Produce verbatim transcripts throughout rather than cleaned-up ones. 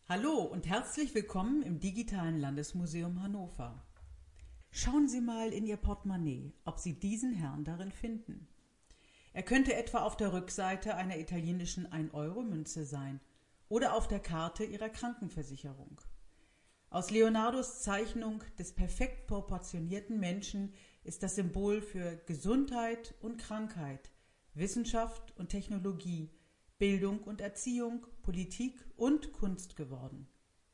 Hallo und herzlich willkommen im Digitalen Landesmuseum Hannover. Schauen Sie mal in Ihr Portemonnaie, ob Sie diesen Herrn darin finden. Er könnte etwa auf der Rückseite einer italienischen ein Euro Münze sein oder auf der Karte Ihrer Krankenversicherung. Aus Leonardos Zeichnung des perfekt proportionierten Menschen ist das Symbol für Gesundheit und Krankheit, Wissenschaft und Technologie, Bildung und Erziehung, Politik und Kunst geworden.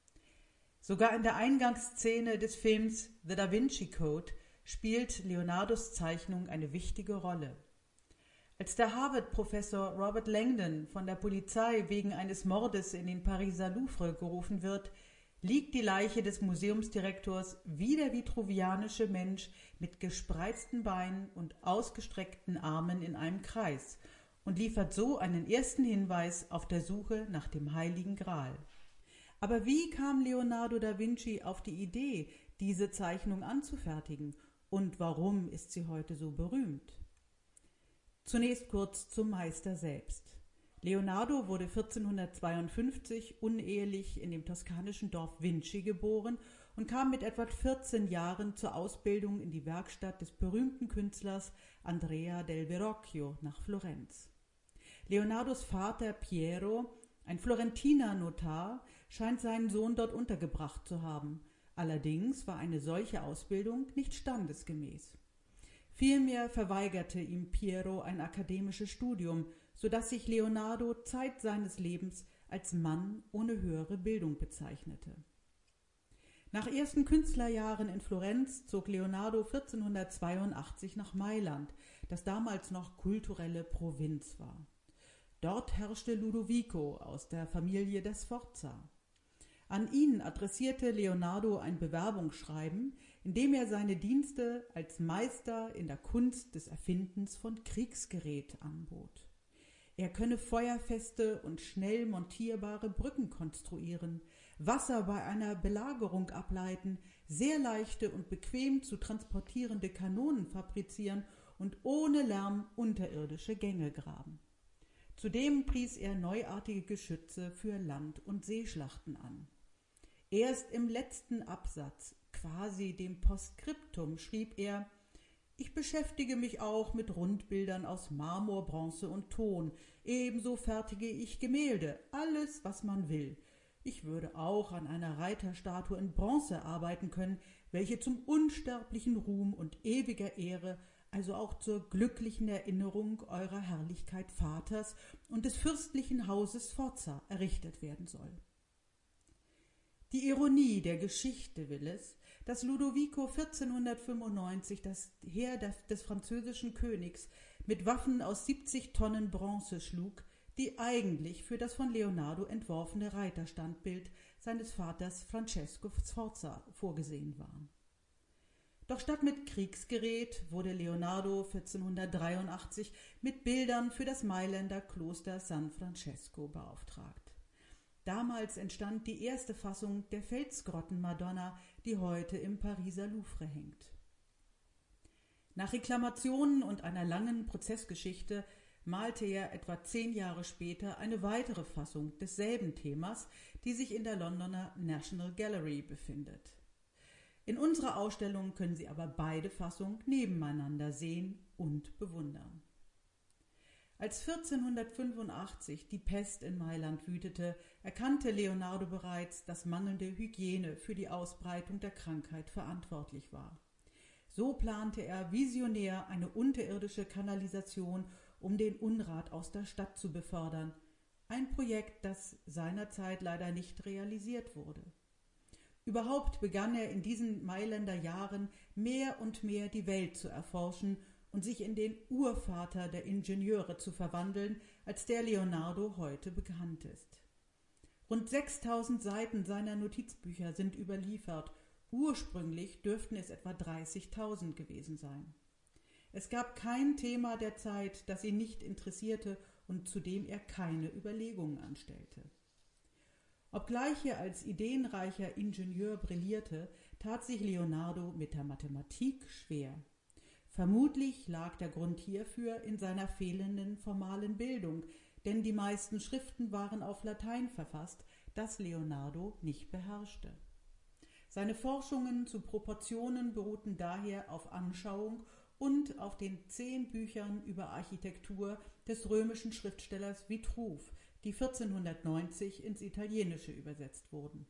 Sogar in der Eingangsszene des Films The Da Vinci Code spielt Leonardos Zeichnung eine wichtige Rolle. Als der Harvard-Professor Robert Langdon von der Polizei wegen eines Mordes in den Pariser Louvre gerufen wird, liegt die Leiche des Museumsdirektors wie der vitruvianische Mensch mit gespreizten Beinen und ausgestreckten Armen in einem Kreis und liefert so einen ersten Hinweis auf der Suche nach dem Heiligen Gral. Aber wie kam Leonardo da Vinci auf die Idee, diese Zeichnung anzufertigen und warum ist sie heute so berühmt? Zunächst kurz zum Meister selbst. Leonardo wurde vierzehnhundertzweiundfünfzig unehelich in dem toskanischen Dorf Vinci geboren und kam mit etwa vierzehn Jahren zur Ausbildung in die Werkstatt des berühmten Künstlers Andrea del Verrocchio nach Florenz. Leonardos Vater Piero, ein Florentiner Notar, scheint seinen Sohn dort untergebracht zu haben. Allerdings war eine solche Ausbildung nicht standesgemäß. Vielmehr verweigerte ihm Piero ein akademisches Studium, sodass sich Leonardo Zeit seines Lebens als Mann ohne höhere Bildung bezeichnete. Nach ersten Künstlerjahren in Florenz zog Leonardo vierzehnhundertzweiundachtzig nach Mailand, das damals noch kulturelle Provinz war. Dort herrschte Ludovico aus der Familie der Sforza. An ihn adressierte Leonardo ein Bewerbungsschreiben, in dem er seine Dienste als Meister in der Kunst des Erfindens von Kriegsgerät anbot. Er könne feuerfeste und schnell montierbare Brücken konstruieren, Wasser bei einer Belagerung ableiten, sehr leichte und bequem zu transportierende Kanonen fabrizieren und ohne Lärm unterirdische Gänge graben. Zudem pries er neuartige Geschütze für Land- und Seeschlachten an. Erst im letzten Absatz, quasi dem Postskriptum, schrieb er: Ich beschäftige mich auch mit Rundbildern aus Marmor, Bronze und Ton. Ebenso fertige ich Gemälde, alles, was man will. Ich würde auch an einer Reiterstatue in Bronze arbeiten können, welche zum unsterblichen Ruhm und ewiger Ehre, also auch zur glücklichen Erinnerung eurer Herrlichkeit Vaters und des fürstlichen Hauses Sforza errichtet werden soll. Die Ironie der Geschichte will es, dass Ludovico vierzehnhundertfünfundneunzig das Heer des französischen Königs mit Waffen aus siebzig Tonnen Bronze schlug, die eigentlich für das von Leonardo entworfene Reiterstandbild seines Vaters Francesco Sforza vorgesehen waren. Doch statt mit Kriegsgerät wurde Leonardo vierzehnhundertdreiundachtzig mit Bildern für das Mailänder Kloster San Francesco beauftragt. Damals entstand die erste Fassung der Felsgrotten-Madonna, die heute im Pariser Louvre hängt. Nach Reklamationen und einer langen Prozessgeschichte malte er etwa zehn Jahre später eine weitere Fassung desselben Themas, die sich in der Londoner National Gallery befindet. In unserer Ausstellung können Sie aber beide Fassungen nebeneinander sehen und bewundern. Als vierzehnhundertfünfundachtzig die Pest in Mailand wütete, erkannte Leonardo bereits, dass mangelnde Hygiene für die Ausbreitung der Krankheit verantwortlich war. So plante er visionär eine unterirdische Kanalisation, um den Unrat aus der Stadt zu befördern. Ein Projekt, das seinerzeit leider nicht realisiert wurde. Überhaupt begann er in diesen Mailänder Jahren mehr und mehr die Welt zu erforschen und sich in den Urvater der Ingenieure zu verwandeln, als der Leonardo heute bekannt ist. Rund sechstausend Seiten seiner Notizbücher sind überliefert, ursprünglich dürften es etwa dreißigtausend gewesen sein. Es gab kein Thema der Zeit, das ihn nicht interessierte und zu dem er keine Überlegungen anstellte. Obgleich er als ideenreicher Ingenieur brillierte, tat sich Leonardo mit der Mathematik schwer. Vermutlich lag der Grund hierfür in seiner fehlenden formalen Bildung, denn die meisten Schriften waren auf Latein verfasst, das Leonardo nicht beherrschte. Seine Forschungen zu Proportionen beruhten daher auf Anschauung und auf den zehn Büchern über Architektur des römischen Schriftstellers Vitruv, die vierzehnhundertneunzig ins Italienische übersetzt wurden.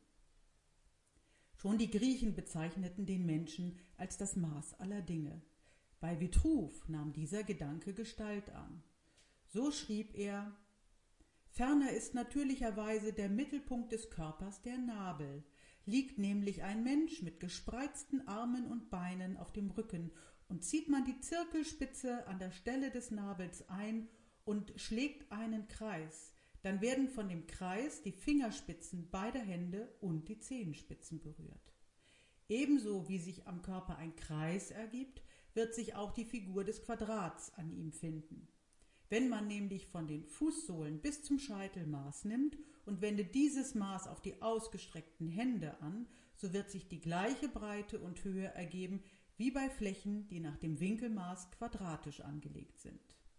Schon die Griechen bezeichneten den Menschen als das Maß aller Dinge. Bei Vitruv nahm dieser Gedanke Gestalt an. So schrieb er: Ferner ist natürlicherweise der Mittelpunkt des Körpers der Nabel. Liegt nämlich ein Mensch mit gespreizten Armen und Beinen auf dem Rücken und zieht man die Zirkelspitze an der Stelle des Nabels ein und schlägt einen Kreis, dann werden von dem Kreis die Fingerspitzen beider Hände und die Zehenspitzen berührt. Ebenso wie sich am Körper ein Kreis ergibt, wird sich auch die Figur des Quadrats an ihm finden. Wenn man nämlich von den Fußsohlen bis zum Scheitel Maß nimmt und wendet dieses Maß auf die ausgestreckten Hände an, so wird sich die gleiche Breite und Höhe ergeben wie bei Flächen, die nach dem Winkelmaß quadratisch angelegt sind.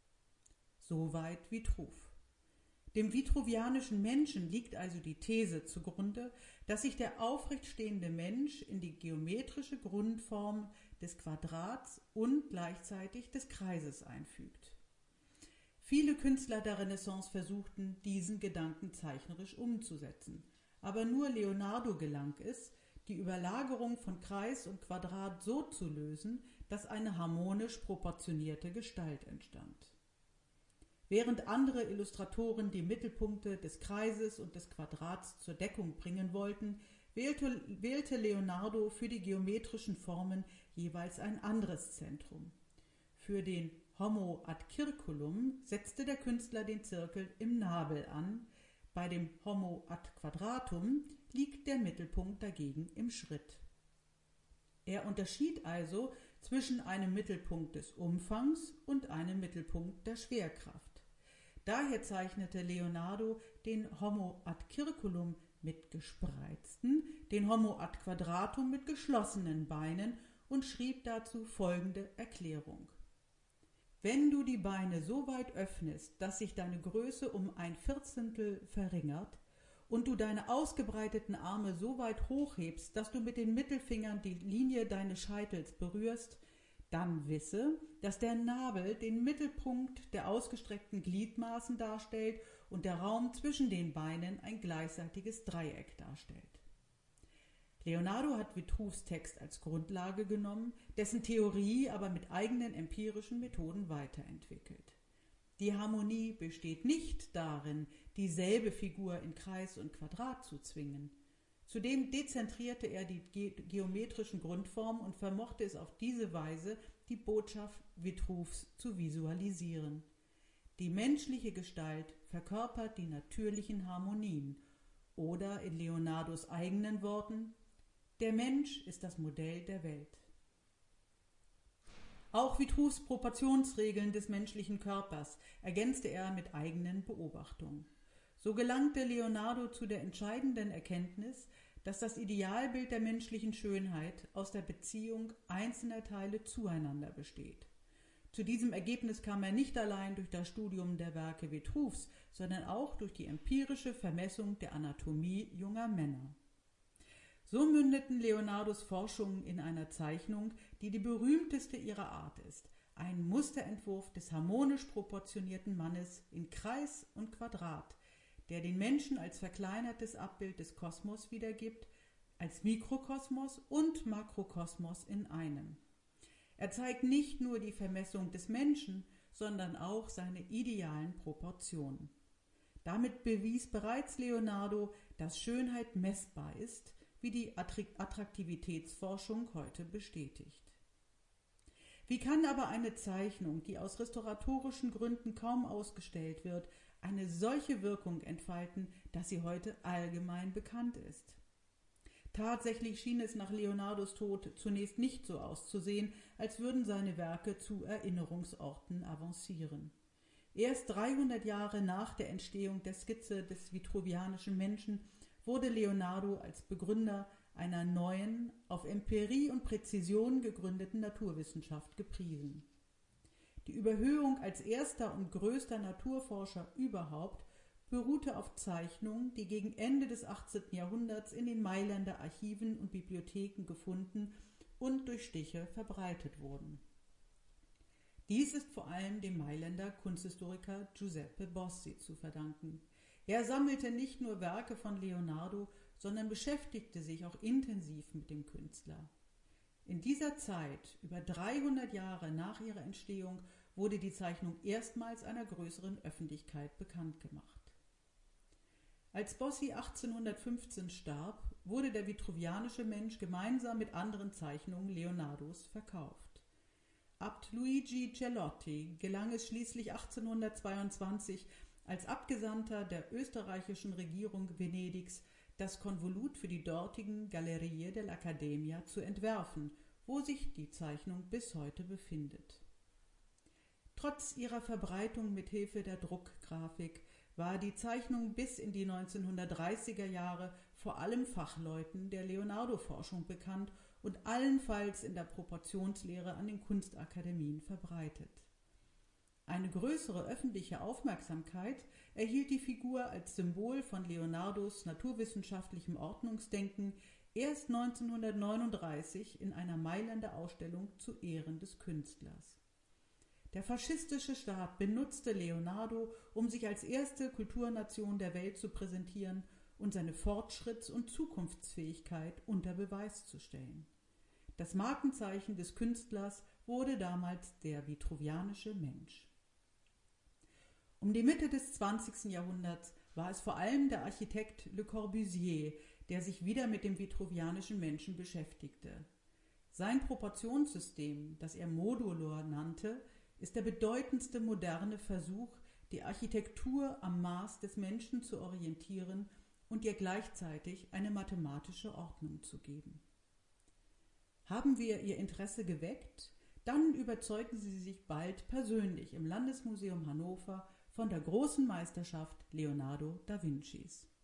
Soweit Vitruv. Dem vitruvianischen Menschen liegt also die These zugrunde, dass sich der aufrecht stehende Mensch in die geometrische Grundform des Quadrats und gleichzeitig des Kreises einfügt. Viele Künstler der Renaissance versuchten, diesen Gedanken zeichnerisch umzusetzen, aber nur Leonardo gelang es, die Überlagerung von Kreis und Quadrat so zu lösen, dass eine harmonisch proportionierte Gestalt entstand. Während andere Illustratoren die Mittelpunkte des Kreises und des Quadrats zur Deckung bringen wollten, wählte, wählte Leonardo für die geometrischen Formen jeweils ein anderes Zentrum. Für den Homo ad circulum setzte der Künstler den Zirkel im Nabel an, bei dem Homo ad quadratum liegt der Mittelpunkt dagegen im Schritt. Er unterschied also zwischen einem Mittelpunkt des Umfangs und einem Mittelpunkt der Schwerkraft. Daher zeichnete Leonardo den Homo ad circulum mit gespreizten, den Homo ad quadratum mit geschlossenen Beinen und schrieb dazu folgende Erklärung. Wenn du die Beine so weit öffnest, dass sich deine Größe um ein Vierzehntel verringert und du deine ausgebreiteten Arme so weit hochhebst, dass du mit den Mittelfingern die Linie deines Scheitels berührst, dann wisse, dass der Nabel den Mittelpunkt der ausgestreckten Gliedmaßen darstellt und der Raum zwischen den Beinen ein gleichseitiges Dreieck darstellt. Leonardo hat Vitruvs Text als Grundlage genommen, dessen Theorie aber mit eigenen empirischen Methoden weiterentwickelt. Die Harmonie besteht nicht darin, dieselbe Figur in Kreis und Quadrat zu zwingen. Zudem dezentrierte er die ge- geometrischen Grundformen und vermochte es auf diese Weise, die Botschaft Vitruvs zu visualisieren. Die menschliche Gestalt verkörpert die natürlichen Harmonien oder in Leonardos eigenen Worten: Der Mensch ist das Modell der Welt. Auch Vitruvs Proportionsregeln des menschlichen Körpers ergänzte er mit eigenen Beobachtungen. So gelangte Leonardo zu der entscheidenden Erkenntnis, dass das Idealbild der menschlichen Schönheit aus der Beziehung einzelner Teile zueinander besteht. Zu diesem Ergebnis kam er nicht allein durch das Studium der Werke Vitruvs, sondern auch durch die empirische Vermessung der Anatomie junger Männer. So mündeten Leonardos Forschungen in einer Zeichnung, die die berühmteste ihrer Art ist, ein Musterentwurf des harmonisch proportionierten Mannes in Kreis und Quadrat, der den Menschen als verkleinertes Abbild des Kosmos wiedergibt, als Mikrokosmos und Makrokosmos in einem. Er zeigt nicht nur die Vermessung des Menschen, sondern auch seine idealen Proportionen. Damit bewies bereits Leonardo, dass Schönheit messbar ist, wie die Attraktivitätsforschung heute bestätigt. Wie kann aber eine Zeichnung, die aus restauratorischen Gründen kaum ausgestellt wird, eine solche Wirkung entfalten, dass sie heute allgemein bekannt ist? Tatsächlich schien es nach Leonardos Tod zunächst nicht so auszusehen, als würden seine Werke zu Erinnerungsorten avancieren. Erst dreihundert Jahre nach der Entstehung der Skizze des vitruvianischen Menschen wurde Leonardo als Begründer einer neuen, auf Empirie und Präzision gegründeten Naturwissenschaft gepriesen. Die Überhöhung als erster und größter Naturforscher überhaupt beruhte auf Zeichnungen, die gegen Ende des achtzehnten Jahrhunderts in den Mailänder Archiven und Bibliotheken gefunden und durch Stiche verbreitet wurden. Dies ist vor allem dem Mailänder Kunsthistoriker Giuseppe Bossi zu verdanken. Er sammelte nicht nur Werke von Leonardo, sondern beschäftigte sich auch intensiv mit dem Künstler. In dieser Zeit, über dreihundert Jahre nach ihrer Entstehung, wurde die Zeichnung erstmals einer größeren Öffentlichkeit bekannt gemacht. Als Bossi achtzehnhundertfünfzehn starb, wurde der vitruvianische Mensch gemeinsam mit anderen Zeichnungen Leonardos verkauft. Abt Luigi Celotti gelang es schließlich achtzehnhundertzweiundzwanzig als Abgesandter der österreichischen Regierung Venedigs, das Konvolut für die dortigen Gallerie dell'Accademia zu entwerfen, wo sich die Zeichnung bis heute befindet. Trotz ihrer Verbreitung mit Hilfe der Druckgrafik war die Zeichnung bis in die neunzehnhundertdreißiger Jahre vor allem Fachleuten der Leonardo-Forschung bekannt und allenfalls in der Proportionslehre an den Kunstakademien verbreitet. Eine größere öffentliche Aufmerksamkeit erhielt die Figur als Symbol von Leonardos naturwissenschaftlichem Ordnungsdenken erst neunzehnhundertneununddreißig in einer Mailänder Ausstellung zu Ehren des Künstlers. Der faschistische Staat benutzte Leonardo, um sich als erste Kulturnation der Welt zu präsentieren und seine Fortschritts- und Zukunftsfähigkeit unter Beweis zu stellen. Das Markenzeichen des Künstlers wurde damals der vitruvianische Mensch. Um die Mitte des zwanzigsten Jahrhunderts war es vor allem der Architekt Le Corbusier, der sich wieder mit dem vitruvianischen Menschen beschäftigte. Sein Proportionssystem, das er Modulor nannte, ist der bedeutendste moderne Versuch, die Architektur am Maß des Menschen zu orientieren und ihr gleichzeitig eine mathematische Ordnung zu geben. Haben wir Ihr Interesse geweckt? Dann überzeugen Sie sich bald persönlich im Landesmuseum Hannover von der großen Meisterschaft Leonardo da Vincis.